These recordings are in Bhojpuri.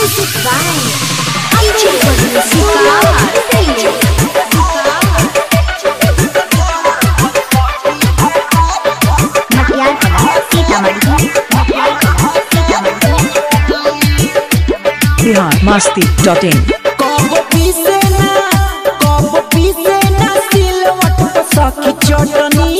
biharmasti.in कबो पीसे ना सिलवट पे सखी चटनी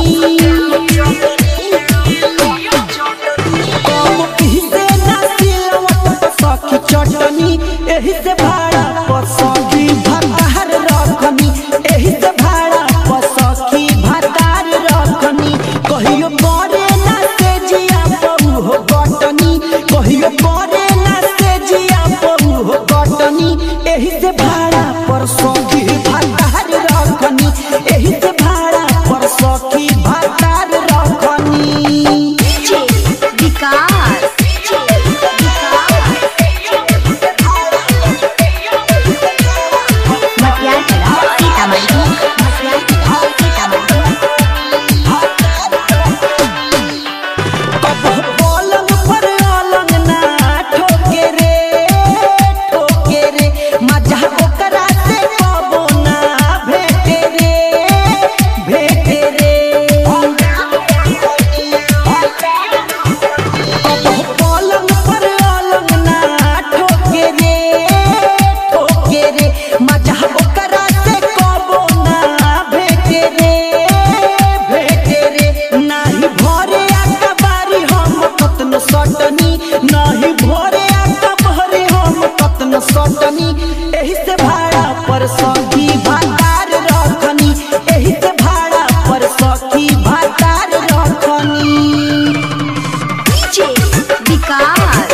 कबो पीसे ना सिलवट पे सखी चटनी एही से भाड़ा पर सखी भतार रखनी एही से भाड़ा पर सखी भतार रखनी कहियो करे ना से जिया बहु हो गटनी कहियो करे ना से जिया बहु हो गटनी एही से भाड़ा पर सखी भतार रखनी एही से भाड़ा पर सखी भतार रखनी विकास पलंग पर अलंग ना ठोके रे मजा ओकरा से कबो ना भेटे रे पलंग पर अलंग ना ठोके रे मजा ओकरा से कबो ना भेटे रे नाही भरे आकबारी हम कतन सटनी नाही भरे आकबारी हम कतन सटनी एही से भाड़ा पर सखी भतार रखनी एही से भाड़ा पर सखी भतार रखनी विकास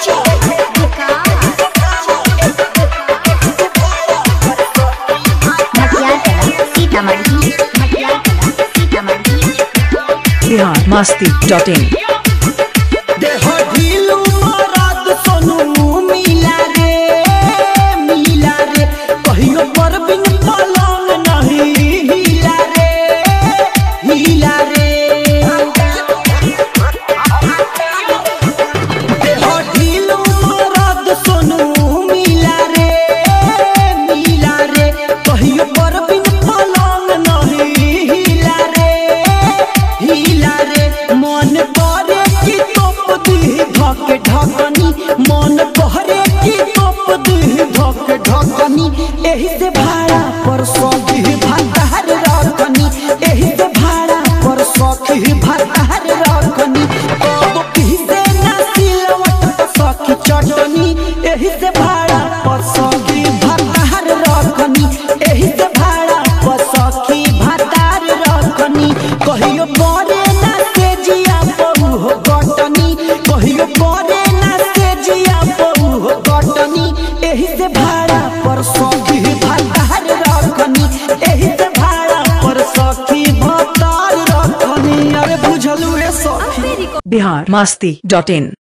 biharmasti.in देह ढीलू मरद सोनू मिला रे कहियो पर बिन पलंग नहीं हिला रे देह ढीलू मरद सोनू मिला रे कहियो पर बिन पलंग नहीं हिला रे मन करे कि तोप दी धके ढकनी मन करे कि तोप दी धके ढकनी एही से भाड़ा पर सखी भतार रखनी एही से भाड़ा पर सखी भतार रखनी कबो पीसे ना सिलवट पे सखी चटनी एही से भाड़ा पर सखी भतार रखनी एही से भाड़ा पर सखी भतार रखनी कहियो करे ना से जिया बहु हो गटनी कहियो करे ना से जिया बहु हो गटनी एही से भाड़ा पर सखी भतार रखनी एही से भाड़ा पर सखी भतार रखनी अरे बुझलू ए सखी biharmasti.in